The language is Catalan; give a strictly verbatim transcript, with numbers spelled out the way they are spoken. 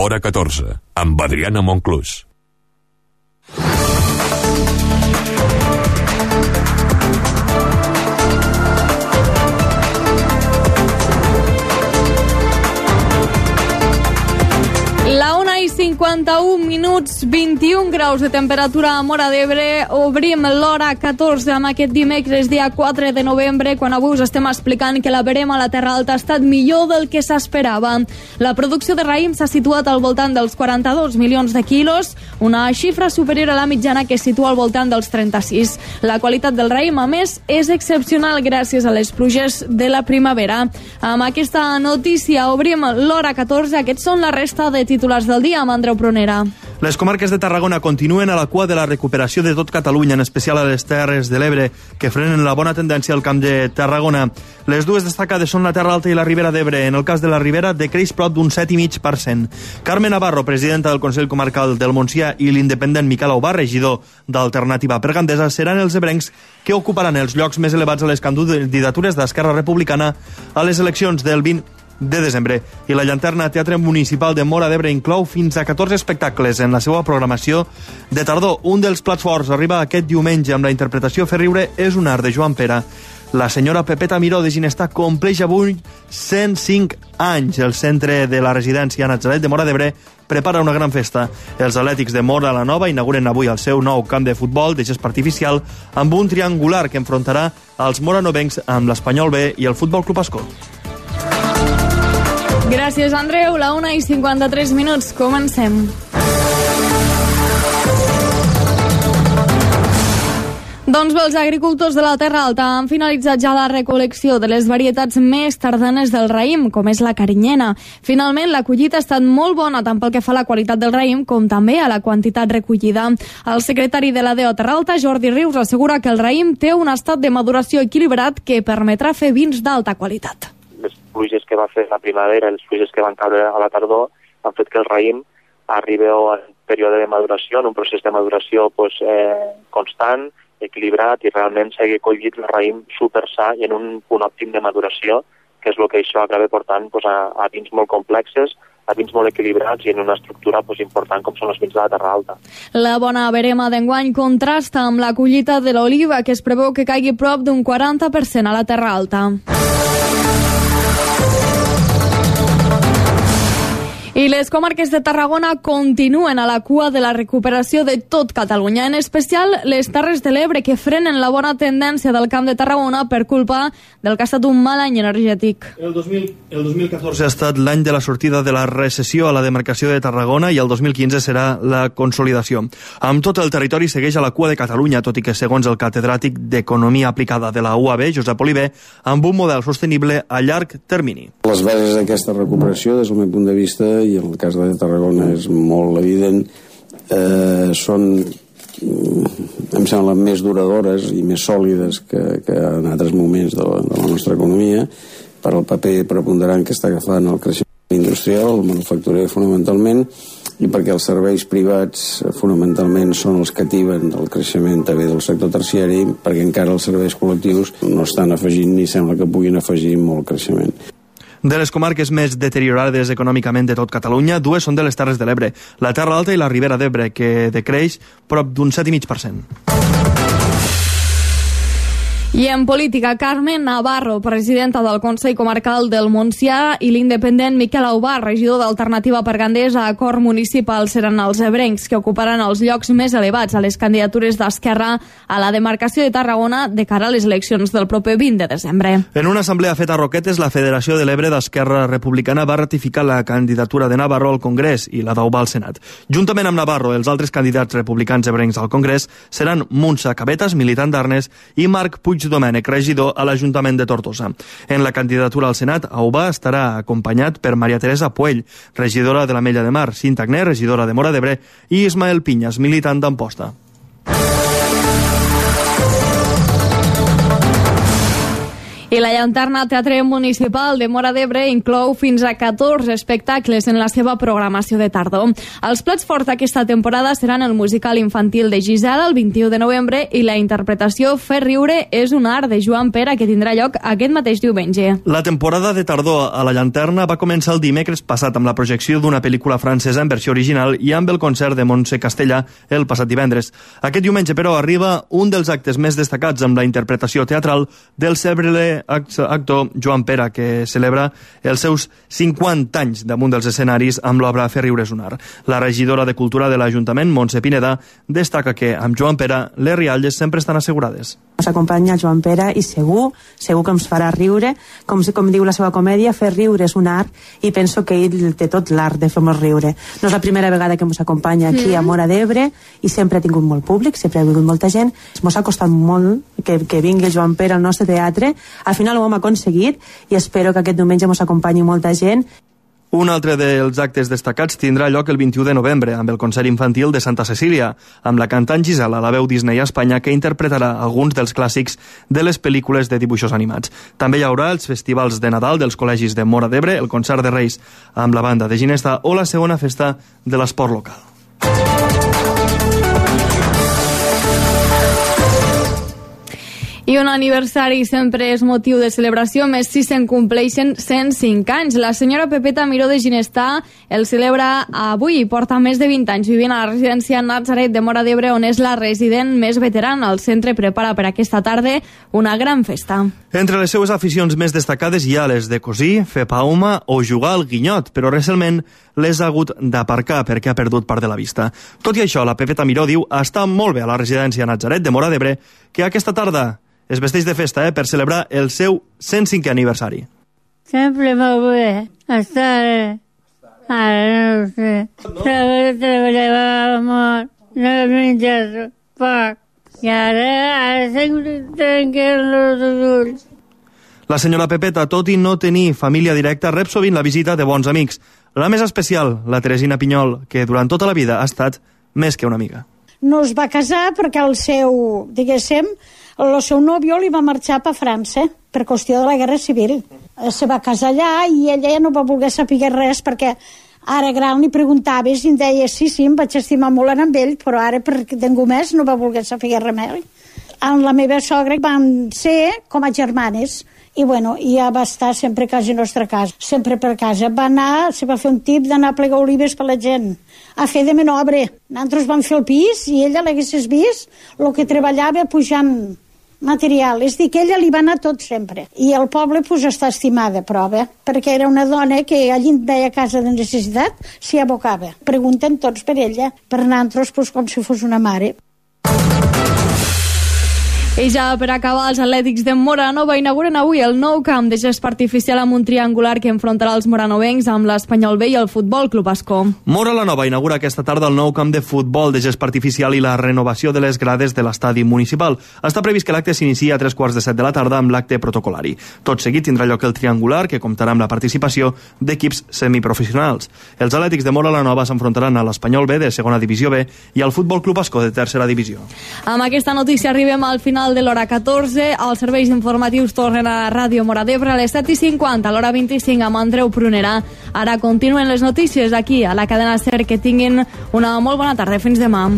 L'Hora catorze, amb Adriana Monclús. La una i cinquanta-un minuts, vint-i-un graus de temperatura a Móra d'Ebre. Obrim l'Hora catorze amb aquest dimecres, dia quatre de novembre, quan avui us estem explicant que la verema a la Terra Alta ha estat millor del que s'esperava. La producció de raïm s'ha situat al voltant dels quaranta-dos milions de quilos, una xifra superior a la mitjana que es situa al voltant dels trenta-sis. La qualitat del raïm, a més, és excepcional gràcies a les pluges de la primavera. Amb aquesta notícia obrim l'Hora catorze. Aquests són la resta de titulars del dia amb Andreu Prunera. Les comarques de Tarragona continuen a la cua de la recuperació de tot Catalunya, en especial a les Terres de l'Ebre, que frenen la bona tendència al Camp de Tarragona. Les dues destacades són la Terra Alta i la Ribera d'Ebre. En el cas de la Ribera, decreix prop d'un set coma cinc per cent. Carme Navarro, presidenta del Consell Comarcal del Montsià, i l'independent Miquel Aubà, regidor d'Alternativa per Gandesa, seran els ebrencs que ocuparan els llocs més elevats a les candidatures d'Esquerra Republicana a les eleccions del vint de desembre. I la Llanterna Teatre Municipal de Móra d'Ebre inclou fins a catorze espectacles en la seva programació de tardor. Un dels plats forts arriba aquest diumenge amb la interpretació Fer riure és un art de Joan Pera. La senyora Pepeta Miró de Ginestà compleix avui cent cinc anys. El centre de la residència Natzaret de Móra d'Ebre prepara una gran festa. Els atlètics de Móra la Nova inauguren avui el seu nou camp de futbol de gespa artificial amb un triangular que enfrontarà els moranovencs amb l'Espanyol B i el Futbol Club Ascó. Gràcies, Andreu. La una i cinquanta-tres minuts. Comencem. Doncs bé, els agricultors de la Terra Alta han finalitzat ja la recol·lecció de les varietats més tardanes del raïm, com és la carinyena. Finalment, la collita ha estat molt bona tant pel que fa a la qualitat del raïm com també a la quantitat recollida. El secretari de la D E O Terra Alta, Jordi Rius, assegura que el raïm té un estat de maduració equilibrat que permetrà fer vins d'alta qualitat. Les pluges que va fer la primavera, les pluges que van caure a la tardor, han fet que el raïm arribi a un període de maduració, en un procés de maduració pues, eh, constant, equilibrat, i realment s'hagi collit el raïm super sa i en un punt òptim de maduració, que és el que això acaba portant pues, a, a vins molt complexes, a vins molt equilibrats i en una estructura pues, important com són els vins de la Terra Alta. La bona verema d'enguany contrasta amb la collita de l'oliva, que es preveu que caigui prop d'un quaranta per cent a la Terra Alta. I les comarques de Tarragona continuen a la cua de la recuperació de tot Catalunya, en especial les Terres de l'Ebre, que frenen la bona tendència del Camp de Tarragona per culpa del que ha estat un mal any energètic. El dos mil, el dos mil catorze ha estat l'any de la sortida de la recessió a la demarcació de Tarragona i el dos mil quinze serà la consolidació. Amb tot el territori segueix a la cua de Catalunya, tot i que segons el catedràtic d'Economia Aplicada de la U A B, Josep Oliver, amb un model sostenible a llarg termini. Les bases d'aquesta recuperació, des del meu punt de vista, i en el cas de Tarragona és molt evident, eh, són, em sembla, més duradores i més sòlides que, que en altres moments de la, de la nostra economia, per el paper preponderant que està agafant el creixement industrial, el manufacturer fonamentalment, i perquè els serveis privats fonamentalment són els que ativen el creixement també del sector terciari, perquè encara els serveis col·lectius no estan afegint ni sembla que puguin afegir molt creixement. De les comarques més deteriorades econòmicament de tot Catalunya, dues són de les Terres de l'Ebre, la Terra Alta i la Ribera d'Ebre, que decreix prop d'un set coma cinc per cent. I en política, Carme Navarro, presidenta del Consell Comarcal del Montsià, i l'independent Miquel Aubà, regidor d'Alternativa per Gandesa, a Acord Municipal, seran els ebrencs que ocuparan els llocs més elevats a les candidatures d'Esquerra a la demarcació de Tarragona de cara a les eleccions del proper vint de desembre. En una assemblea feta a Roquetes, la Federació de l'Ebre d'Esquerra Republicana va ratificar la candidatura de Navarro al Congrés i la d'Aubà al Senat. Juntament amb Navarro, els altres candidats republicans ebrencs al Congrés seran Muntsa Cabetas, militant d'Arnes, i Marc Puig Domènech, regidor a l'Ajuntament de Tortosa. En la candidatura al Senat, Aubà estarà acompanyat per Maria Teresa Puell, regidora de l'Ametlla de Mar, Cinta Agné, regidora de Móra d'Ebre, i Ismael Pinyas, militant d'Amposta. I la Llanterna Teatre Municipal de Móra d'Ebre inclou fins a catorze espectacles en la seva programació de tardor. Els plats forts d'aquesta temporada seran el musical infantil de Gisela el vint-i-u de novembre i la interpretació Fer riure és un art de Joan Pera, que tindrà lloc aquest mateix diumenge. La temporada de tardor a la Llanterna va començar el dimecres passat amb la projecció d'una pel·lícula francesa en versió original i amb el concert de Montse Castellà el passat divendres. Aquest diumenge, però, arriba un dels actes més destacats amb la interpretació teatral del cèlebre actor Joan Pera, que celebra els seus cinquanta anys damunt dels escenaris amb l'obra Fer riure és un art. La regidora de Cultura de l'Ajuntament, Montse Pineda, destaca que amb Joan Pera les rialles sempre estan assegurades. Ens acompanya Joan Pera i segur, segur que ens farà riure. Com, com diu la seva comèdia, fer riure és un art, i penso que ell té tot l'art de fer-nos riure. No és la primera vegada que ens acompanya aquí a Móra d'Ebre i sempre ha tingut molt públic, sempre ha vingut molta gent. Ens ha costat molt que, que vingui Joan Pera al nostre teatre. Al final ho hem aconseguit i espero que aquest diumenge ens acompanyi molta gent. Un altre dels actes destacats tindrà lloc el vint-i-u de novembre amb el concert infantil de Santa Cecília, amb la cantant Gisela, la veu Disney a Espanya, que interpretarà alguns dels clàssics de les pel·lícules de dibuixos animats. També hi haurà els festivals de Nadal dels col·legis de Móra d'Ebre, el concert de Reis amb la banda de Ginesta o la segona festa de l'esport local. I un aniversari sempre és motiu de celebració, més si se'n compleixen cent cinc anys. La senyora Pepeta Miró de Ginestà el celebra avui i porta més de vint anys vivint a la residència Natzaret de Móra d'Ebre, on és la resident més veterana. El centre prepara per aquesta tarda una gran festa. Entre les seues aficions més destacades hi ha les de cosir, fer pauma o jugar al guinyot, però recentment les ha hagut d'aparcar perquè ha perdut part de la vista. Tot i això, la Pepeta Miró diu està molt bé a la residència Natzaret de Móra d'Ebre, que aquesta tarda es vesteix de festa eh, per celebrar el seu cent cinquè aniversari. Sempre molt bé estar ara, no ho sé. Treballava molt, no menjar poc, i ara, ara sempre tanquen els ulls. La senyora Pepeta, tot i no tenir família directa, rep sovint la visita de bons amics. La més especial, la Teresina Pinyol, que durant tota la vida ha estat més que una amiga. No es va casar perquè el seu, diguéssim, el seu nòvio li va marxar per França per qüestió de la Guerra Civil. Se va casar allà i ella ja no va voler saber res perquè ara gran li preguntaves i em deia sí, sí, em vaig estimar molt amb ell, però ara per ningú més no va voler saber res més. Amb la meva sogra van ser com a germanes i bueno, ja va estar sempre a casa nostra casa, sempre per casa. Va anar, se va fer un tip d'anar a plegar olives per la gent, a fer de menobre. Nosaltres vam fer el pis i ella l'haguessis vist el que treballava pujant material, és dir, que ella li va anar tot sempre. I el poble pues, està estimada, prova, perquè era una dona que allí deia casa de necessitat, s'hi abocava. Pregunten tots per ella, per nosaltres pues, com si fos una mare. I ja per acabar, els Atlètics de Móra Nova inauguren avui el nou camp de gest artificial amb un triangular que enfrontarà els moranovencs amb l'Espanyol B i el Futbol Club Ascó. Móra la Nova inaugura aquesta tarda el nou camp de futbol de gest artificial i la renovació de les grades de l'estadi municipal. Està previst que l'acte s'inicia a tres quarts de set de la tarda amb l'acte protocolari. Tot seguit tindrà lloc el triangular, que comptarà amb la participació d'equips semiprofessionals. Els Atlètics de Móra la Nova s'enfrontaran a l'Espanyol B de segona divisió B i al Futbol Club Ascó de tercera divisió. Amb aquesta notícia arribem al final de l'hora catorze. Els serveis informatius tornen a Ràdio Móra d'Ebre a les set i cinquanta, a l'hora vint-i-cinc amb Andreu Prunera. Ara continuen les notícies aquí a la cadena SER. Que tinguin una molt bona tarda. Fins demà.